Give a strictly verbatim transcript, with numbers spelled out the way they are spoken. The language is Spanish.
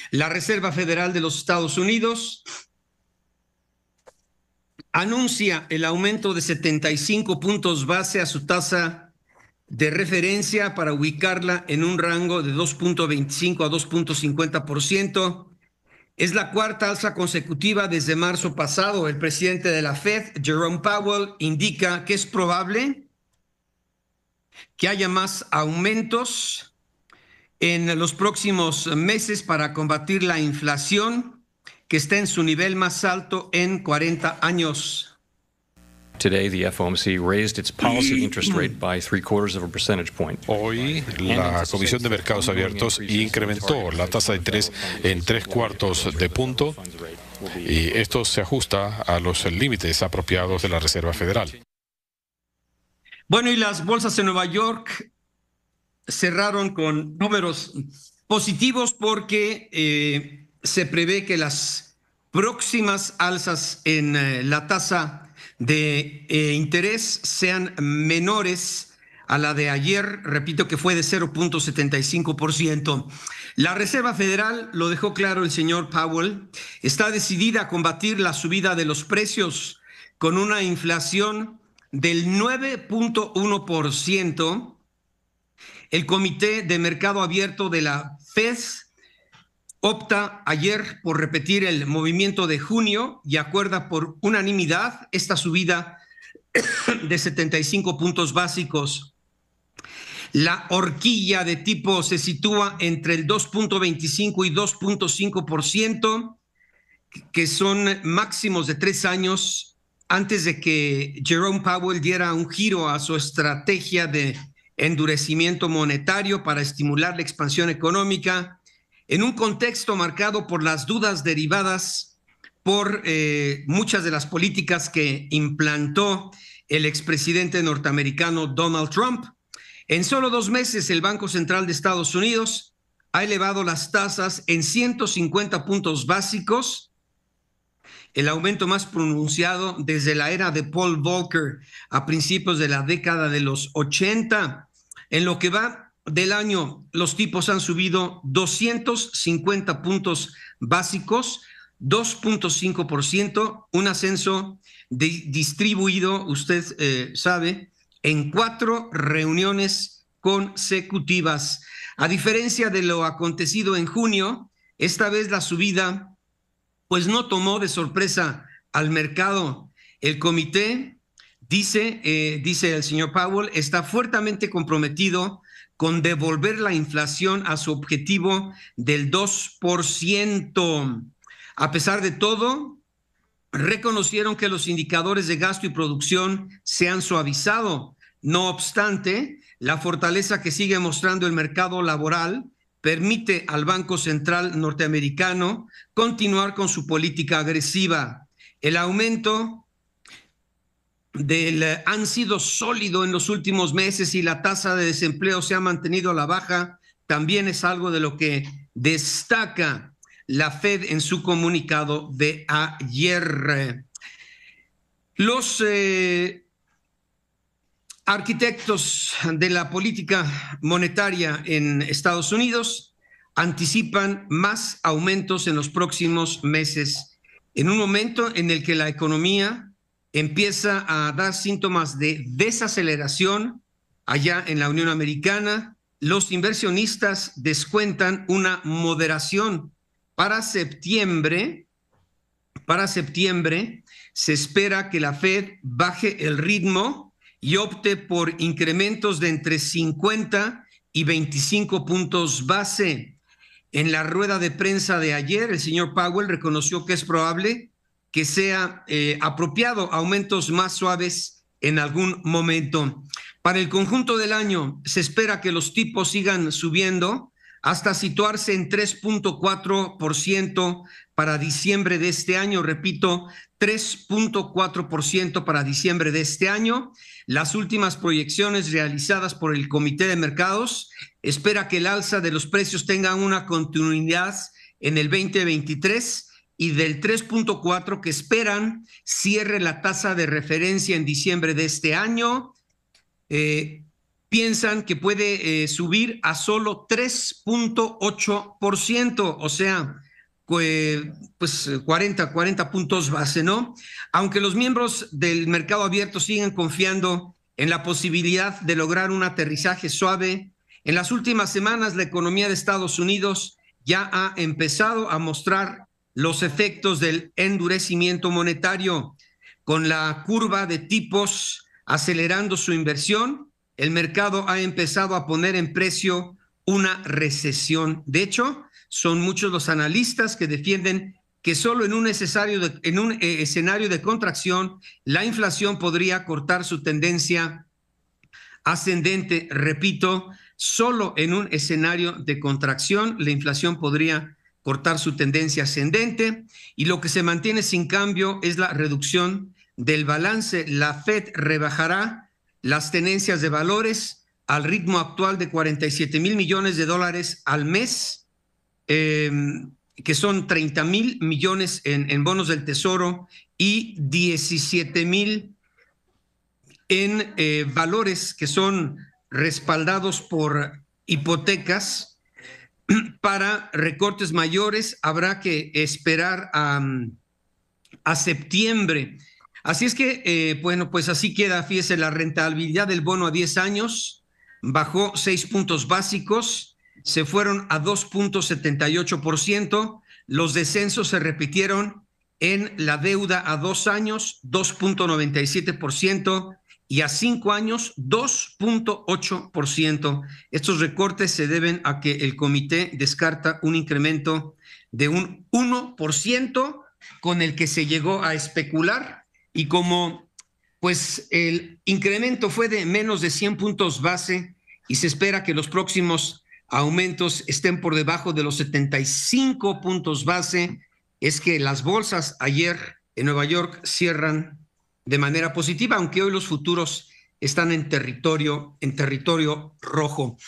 La Reserva Federal de los Estados Unidos anuncia el aumento de setenta y cinco puntos base a su tasa de referencia para ubicarla en un rango de dos punto veinticinco a dos punto cincuenta por ciento. Es la cuarta alza consecutiva desde marzo pasado. El presidente de la Fed, Jerome Powell, indica que es probable que haya más aumentos en los próximos meses para combatir la inflación, que está en su nivel más alto en cuarenta años. Today, the F O M C raised its policy interest rate by three quarters of a percentage point. Hoy, la Comisión de Mercados Abiertos incrementó la tasa de interés en tres cuartos de punto, y esto se ajusta a los límites apropiados de la Reserva Federal. Bueno, y las bolsas en Nueva York cerraron con números positivos porque eh, se prevé que las próximas alzas en eh, la tasa de eh, interés sean menores a la de ayer. Repito que fue de cero punto setenta y cinco por ciento. La Reserva Federal, lo dejó claro el señor Powell, está decidida a combatir la subida de los precios con una inflación del nueve punto uno por ciento. El Comité de Mercado Abierto de la Fed opta ayer por repetir el movimiento de junio y acuerda por unanimidad esta subida de setenta y cinco puntos básicos. La horquilla de tipo se sitúa entre el dos punto veinticinco y dos punto cinco por ciento, que son máximos de tres años antes de que Jerome Powell diera un giro a su estrategia de endurecimiento monetario para estimular la expansión económica, en un contexto marcado por las dudas derivadas por eh, muchas de las políticas que implantó el expresidente norteamericano Donald Trump. En solo dos meses, el Banco Central de Estados Unidos ha elevado las tasas en ciento cincuenta puntos básicos, el aumento más pronunciado desde la era de Paul Volcker a principios de la década de los ochenta. En lo que va del año, los tipos han subido doscientos cincuenta puntos básicos, dos punto cinco por ciento, un ascenso de, distribuido, usted eh, sabe, en cuatro reuniones consecutivas. A diferencia de lo acontecido en junio, esta vez la subida pues no tomó de sorpresa al mercado. El comité, dice, eh, dice el señor Powell, está fuertemente comprometido con devolver la inflación a su objetivo del dos por ciento. A pesar de todo, reconocieron que los indicadores de gasto y producción se han suavizado. No obstante, la fortaleza que sigue mostrando el mercado laboral permite al Banco Central norteamericano continuar con su política agresiva. El aumento del han sido sólido en los últimos meses y la tasa de desempleo se ha mantenido a la baja, también es algo de lo que destaca la Fed en su comunicado de ayer. Los eh, arquitectos de la política monetaria en Estados Unidos anticipan más aumentos en los próximos meses, en un momento en el que la economía empieza a dar síntomas de desaceleración allá en la Unión Americana. Los inversionistas descuentan una moderación para septiembre. Para septiembre se espera que la Fed baje el ritmo y opte por incrementos de entre cincuenta y veinticinco puntos base. En la rueda de prensa de ayer, el señor Powell reconoció que es probable que sea eh, apropiado aumentos más suaves en algún momento. Para el conjunto del año se espera que los tipos sigan subiendo hasta situarse en tres punto cuatro por ciento para diciembre de este año. Repito, tres punto cuatro por ciento para diciembre de este año. Las últimas proyecciones realizadas por el Comité de Mercados espera que el alza de los precios tenga una continuidad en el veinte veintitrés y del tres punto cuatro que esperan cierre la tasa de referencia en diciembre de este año. Eh, piensan que puede eh, subir a solo tres punto ocho por ciento, o sea, pues cuarenta, cuarenta puntos base, ¿no? Aunque los miembros del mercado abierto siguen confiando en la posibilidad de lograr un aterrizaje suave, en las últimas semanas la economía de Estados Unidos ya ha empezado a mostrar los efectos del endurecimiento monetario, con la curva de tipos acelerando su inversión. El mercado ha empezado a poner en precio una recesión. De hecho, son muchos los analistas que defienden que solo en un, necesario de, en un eh, escenario de contracción la inflación podría cortar su tendencia ascendente. Repito, solo en un escenario de contracción la inflación podría cortar su tendencia ascendente, y lo que se mantiene sin cambio es la reducción del balance. La Fed rebajará las tenencias de valores al ritmo actual de cuarenta y siete mil millones de dólares al mes, eh, que son treinta mil millones en, en bonos del Tesoro y diecisiete mil en eh, valores que son respaldados por hipotecas. Para recortes mayores habrá que esperar a, a septiembre. Así es que, eh, bueno, pues así queda. Fíjese, la rentabilidad del bono a diez años bajó seis puntos básicos, se fueron a dos punto setenta y ocho por ciento. Los descensos se repitieron en la deuda a dos años, dos punto noventa y siete por ciento, y a cinco años, dos punto ocho por ciento. Estos recortes se deben a que el comité descarta un incremento de un uno por ciento con el que se llegó a especular, y como pues el incremento fue de menos de cien puntos base y se espera que los próximos aumentos estén por debajo de los setenta y cinco puntos base, es que las bolsas ayer en Nueva York cierran de manera positiva, aunque hoy los futuros están en territorio, en territorio rojo.